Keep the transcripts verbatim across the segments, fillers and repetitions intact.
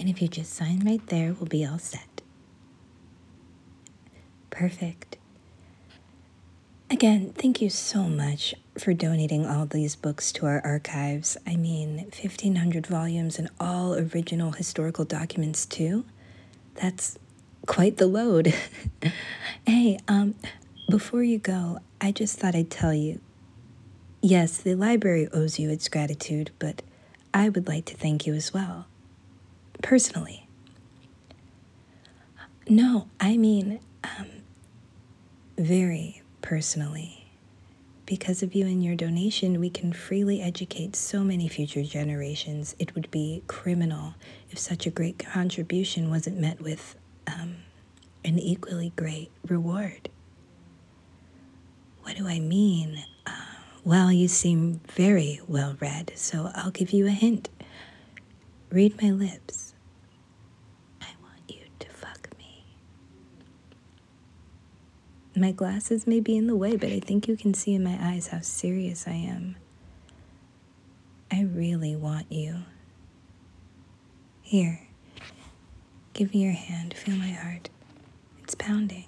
And if you just sign right there, we'll be all set. Perfect. Again, thank you so much for donating all these books to our archives. I mean, fifteen hundred volumes and all original historical documents too. That's quite the load. Hey, um, before you go, I just thought I'd tell you, yes, the library owes you its gratitude, but I would like to thank you as well. Personally. No, I mean, um, very personally. Because of you and your donation, we can freely educate so many future generations. It would be criminal if such a great contribution wasn't met with um, an equally great reward. What do I mean? Uh, well, you seem very well read, so I'll give you a hint. Read my lips. I want you to fuck me. My glasses may be in the way, but I think you can see in my eyes how serious I am. I really want you. Here, give me your hand. Feel my heart. It's pounding.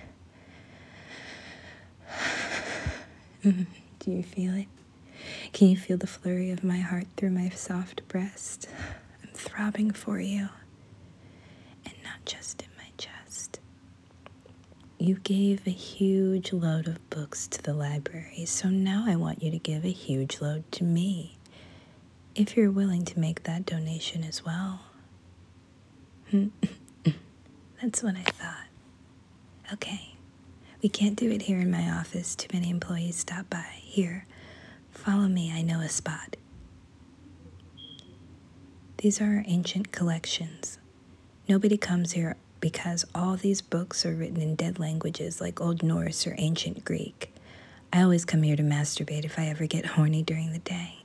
Do you feel it? Can you feel the flurry of my heart through my soft breast? I'm throbbing for you. And not just in my chest. You gave a huge load of books to the library, so now I want you to give a huge load to me, if you're willing to make that donation as well. That's what I thought. Okay, we can't do it here in my office. Too many employees stop by. Here, follow me, I know a spot. These are our ancient collections. Nobody comes here because all these books are written in dead languages like Old Norse or Ancient Greek. I always come here to masturbate if I ever get horny during the day.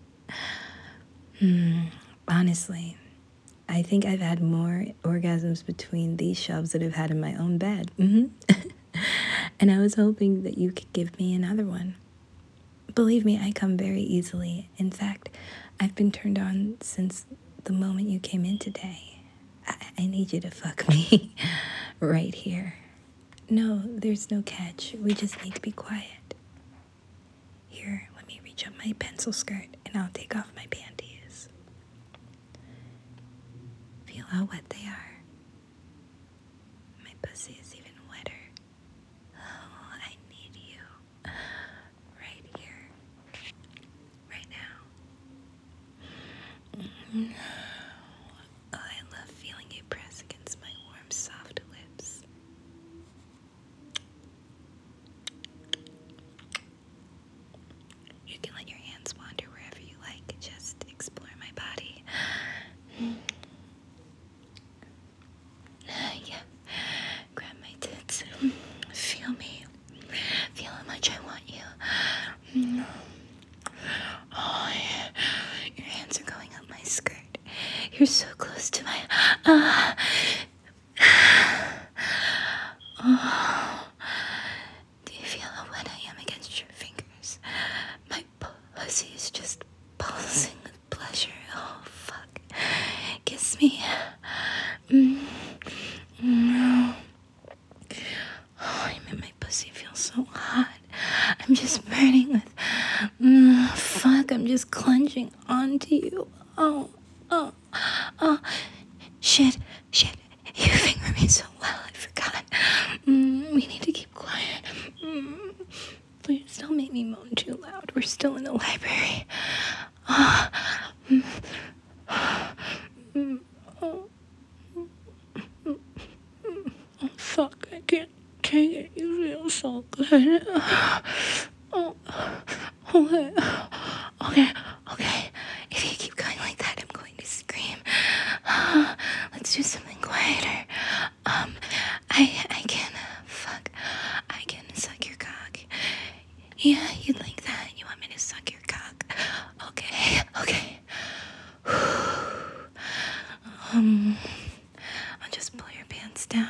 hmm, honestly, I think I've had more orgasms between these shelves that I've had in my own bed. Mm-hmm. And I was hoping that you could give me another one. Believe me, I come very easily. In fact, I've been turned on since the moment you came in today. I, I need you to fuck me right here. No, there's no catch. We just need to be quiet. Here, let me reach up my pencil skirt and I'll take off my panties. Feel how wet they are. My pussy is even wetter. Oh, I need you. Right here. Right now. Mm-hmm. Oh, I love feeling you press against my warm, soft lips. You can let your hands wander wherever you like. Just explore my body. Yeah. Grab my tits. Feel me. Feel how much I want you. Oh, yeah. Your hands are going up my skirt. You're so close to my... Uh, oh. Do you feel how wet I am against your fingers? My pussy is just pulsing with pleasure. Oh, fuck. Kiss me. Mm. Mm. Oh, I mean, my pussy feels so hot. I'm just burning with... Mm, fuck, I'm just clenching onto you. Oh, oh, oh. Shit, shit. You finger me so well, I forgot. Mm, we need to keep quiet. Mm, please don't make me moan too loud. We're still in the library. Oh, mm, mm, oh, mm, mm, mm. Oh, fuck, I can't take it. You feel so good. Oh, okay, okay, okay. If you keep going like that, I'm going to scream. Let's do something quieter. Um, I, I can, uh, fuck, I can suck your cock. Yeah, you'd like that. You want me to suck your cock? Okay, okay. um, I'll just pull your pants down.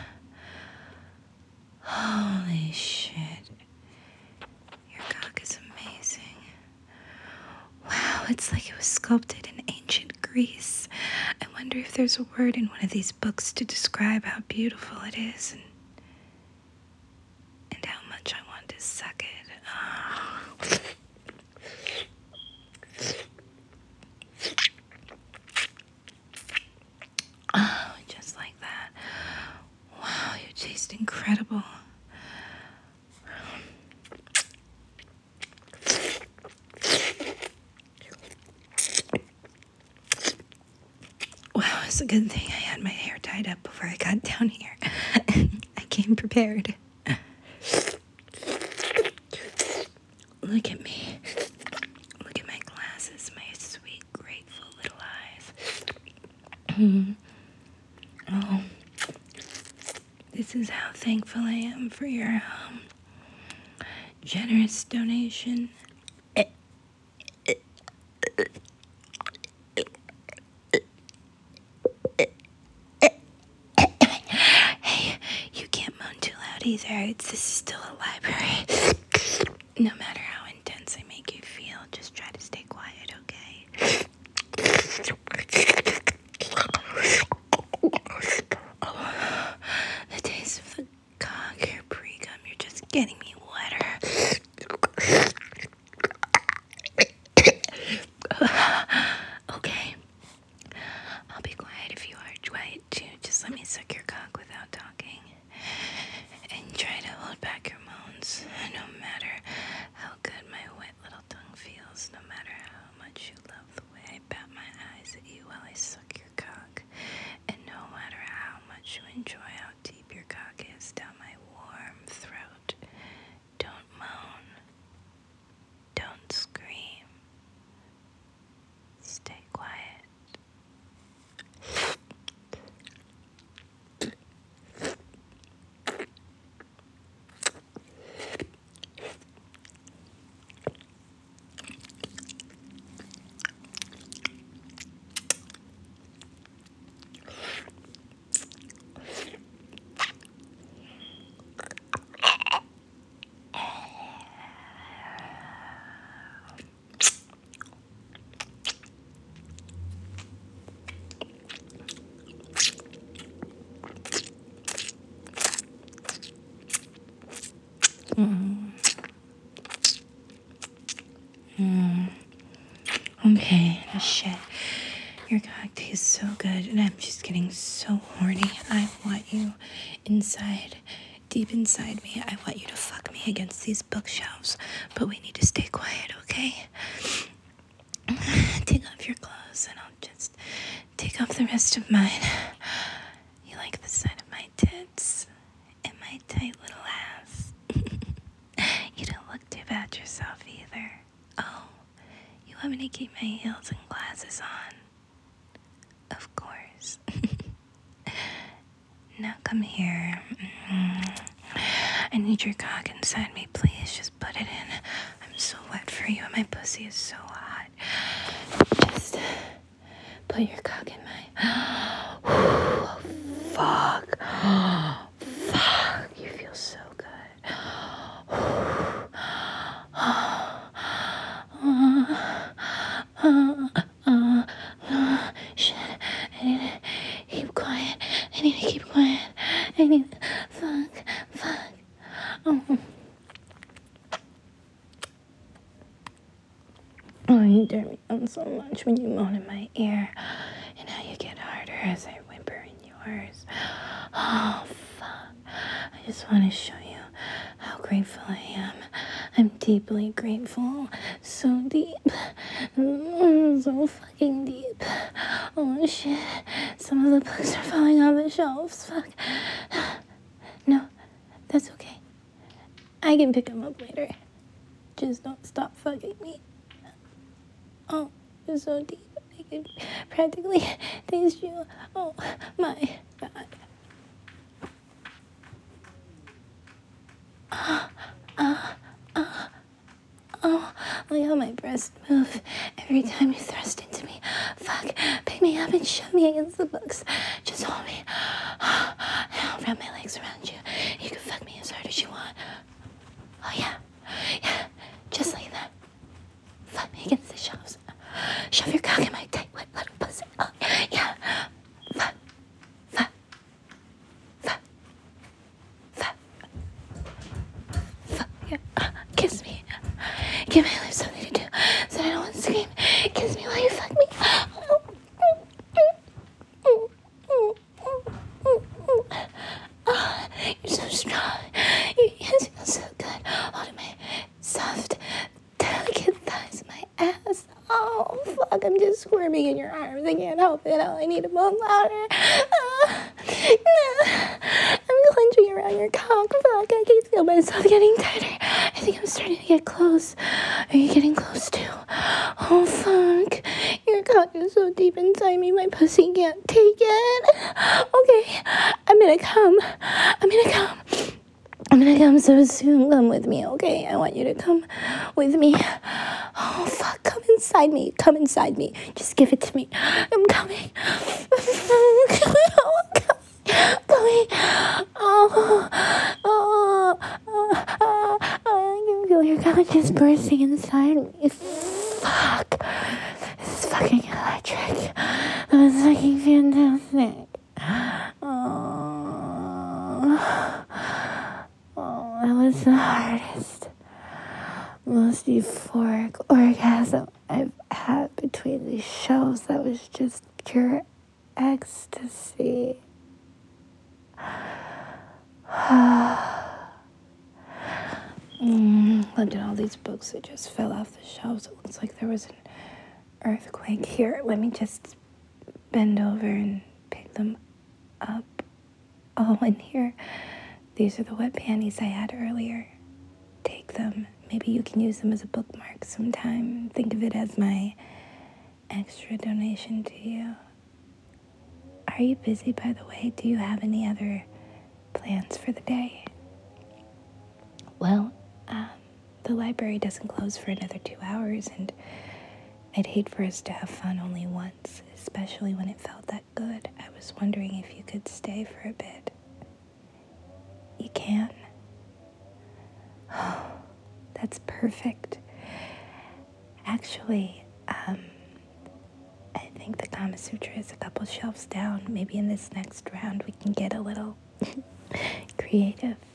Holy shit. Your cock is amazing. Wow, it's like it was sculpted in ancient Greece. I wonder if there's a word in one of these books to describe how beautiful it is and, and how much I want to suck it. Oh. Oh, just like that. Wow, you taste incredible. Wow, it's a good thing I had my hair tied up before I got down here. I came prepared. Look at me. Look at my glasses, my sweet, grateful little eyes. Mm. Oh, this is how thankful I am for your um, generous donation. Hey, you can't moan too loud either. It's, this is still a library. No matter how intense I make you feel, just try to stay quiet, okay? Oh, the taste of the cock, your pre-gum, you're just getting me wetter. Okay, I'll be quiet if you are quiet too. Just let me suck your cock without talking. And try to hold back your moans, no matter how good my wet little tongue feels, no matter how much you love the way I bat my eyes at you while I suck your cock, and no matter how much you enjoy how deep your cock is down my warm throat. Don't moan. Don't scream. Stay quiet. Mm. Mm. Okay, shit. Your cock tastes so good, and I'm just getting so horny. I want you inside, deep inside me. I want you to fuck me against these bookshelves, but we need to stay quiet, okay? Take off your clothes, and I'll just take off the rest of mine. You like the sight of my tits and my tight little ass? You don't look too bad yourself either. Oh, you want me to keep my heels and glasses on? Of course. Now come here. I need your cock inside me, please. Just put it in. I'm so wet for you, and my pussy is so hot. Just put your cock in my... Oh, fuck. Fuck. You feel so good. Shit. I need to keep quiet. I need to keep quiet. I need to... Fuck. Fuck. Oh. Oh, you turn me on so much when you moan in my ear. And how you get harder as I whimper in yours. Oh, fuck. I just want to show you how grateful I am. I'm deeply grateful. So deep. So fucking deep. Oh, shit. Some of the books are falling off the shelves. Fuck. No, that's okay. I can pick them up later. Just don't stop fucking me. Oh, it's so deep. I can practically taste you. Oh, my God. Ah, ah, ah. Oh, look how my breasts move every time you thrust into me. Fuck, pick me up and shove me against the books. Just hold me. I'll wrap my legs around you. You can fuck me as hard as you want. Oh, yeah. Yeah, just like that. Fuck me against the shelves. Shove your cock in my tight, wet little pussy. Oh, yeah. Give my lips something to do so I don't want to scream. Kiss me while you fuck me. Oh, you're so strong. Your hands feel so good. Holding my soft, delicate thighs, my ass. Oh, fuck, I'm just squirming in your arms. I can't help it. Oh, I need to move louder. Uh, I'm clenching around your cock. Fuck, I can feel myself getting tighter. I think I'm starting to get close. Are you getting close too? Oh, fuck. Your cock is so deep inside me, my pussy can't take it. Okay, I'm gonna come. I'm gonna come. I'm gonna come so soon. Come with me, okay? I want you to come with me. Oh, fuck. Come inside me. Come inside me. Just give it to me. I'm coming. I'm coming. Oh, oh, oh, oh, I can feel your cock just bursting inside me. Fuck. This is fucking electric. That was fucking fantastic. Oh. Oh, that was the hardest, most euphoric orgasm I've had between these shows. That was just pure ecstasy. mm, look at all these books that just fell off the shelves. It looks like there was an earthquake here. Let me just bend over and pick them up. Oh, and here. These are the wet panties I had earlier. Take them. Maybe you can use them as a bookmark sometime. Think of it as my extra donation to you. Are you busy, by the way? Do you have any other plans for the day? Well, um, the library doesn't close for another two hours, and I'd hate for us to have fun only once, especially when it felt that good. I was wondering if you could stay for a bit. You can. Oh, that's perfect. Actually, um, I think the Kama Sutra is a couple shelves down. Maybe in this next round we can get a little creative.